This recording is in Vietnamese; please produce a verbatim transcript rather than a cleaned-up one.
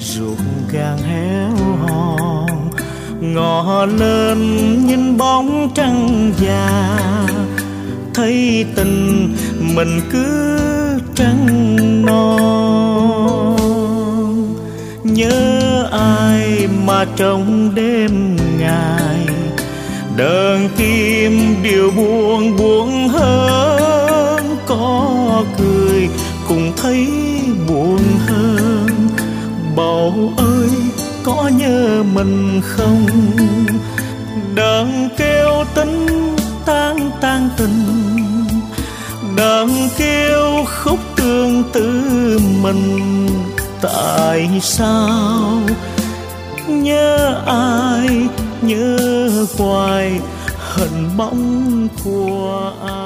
ruột gan héo hon, ngọ lên nhìn bóng trăng già, thấy tình mình cứ trăng non. Nhớ ai mà trong đêm ngày, đờn tim điều buồn buồn hơn, có cười cũng thấy buồn hơn. Bầu ơi có nhớ mình không, đờn kêu tính tan tan tình, đờn kêu khúc tương tư mình. Tại sao nhớ ai nhớ hoài hình bóng của ai?